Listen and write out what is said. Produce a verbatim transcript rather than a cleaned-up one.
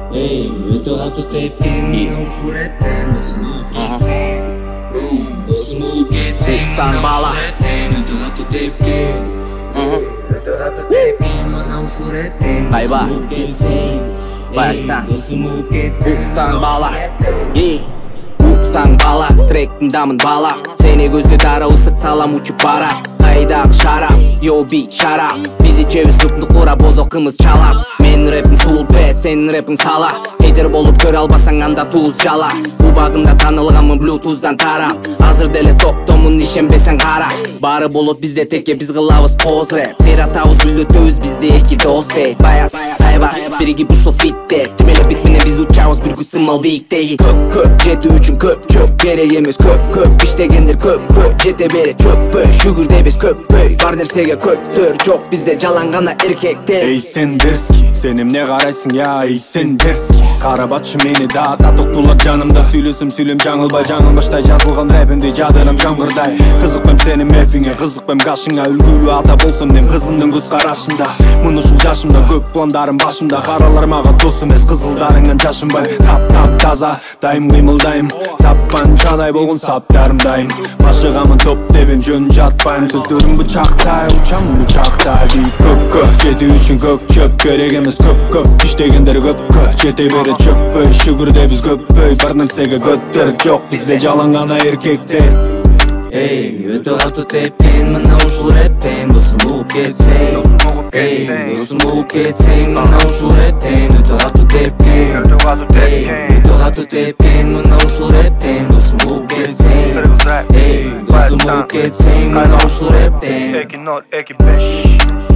Ey, өтө катуу тепкен мына ушул рептен досум угуп кетсең, досум угуп кетсең мына ушул рептен өтө катуу тепкен, өтө катуу тепкен мына ушул рептен досум угуп кетсең, досум угуп кетсең уксаң бала, уксаң бала, тректин дамын бала, сени көзгө дара ысык салам учуп бара. Кайдагы шарап, yo бит шарап, биз ичебиз тупну курап, бозокубуз чалап. Мен рэпим сулпет, сенин рэпиң сала. Хейтер болуп көрө албасаң анда туз жала. Убагында таанылганмын блютуздан тарап. Азыр деле топтомун, ишенбесең кара. Баары болот бизде теке, биз кылабыз коз рэп. Бир атабыз үлдөтөбүз бизде эки дос дейт. Баяс, тайба, биригип ушул фитте. Тим эле бит менен биз учабыз бир күч сымал бийиктеги. Көп көп, жетүү үчүн көп жөп, керек эмес көп көп. Иштегендер көп көп, жете берет чөппөй. Шүгүрдебиз көппөй, бар нерсеге көктөр. Жок бизде жалаң гана эркектер. Эй сен дерзкий, сен эмне карайсың, я эй сен дерзкий. Карабатчы мени да татыктуулар жанымда. Сүйлөсөм сүйлөм жаңылбай, жаңылбаштай жазылган рэпимди жадырам жамгырдай. Кызыкпайм сенин мефиңе, кызыкпайм кашыңа. Үлгүлүү ата болсом дем кызымдын көз карашында. Мына ушул жашымда көп пландарым башымда. Каралар мага дос эмес, кызылдарыңан жашынбайм. Тап тап таза, дайым кыймылдайм. Тапкан жадай болгон саптарым дайым. Башыгамын топ тебим, жөн жатпайм. Сөздөрүм бычактай, учам бычактай. Бийик көккө, жетүү үчүн көк чөп. Керек эмес көп көп, иштегендер көпкө. Жете берет чөппөй, шүгүрдебиз көппөй. Бар нерсеге көтөр, жок бизде жалаң гана эркектер. Эй, өтө катуу тепкен мына ушул рептен досум угуп кетсең, эй, досум угуп кетсең мына ушул рептен өтө катуу тепкен, эй, өтө катуу тепкен мына ушул рептен досум угуп кетсең, эй, досум угуп кетсең мына ушул рептен. эки ноль эки беш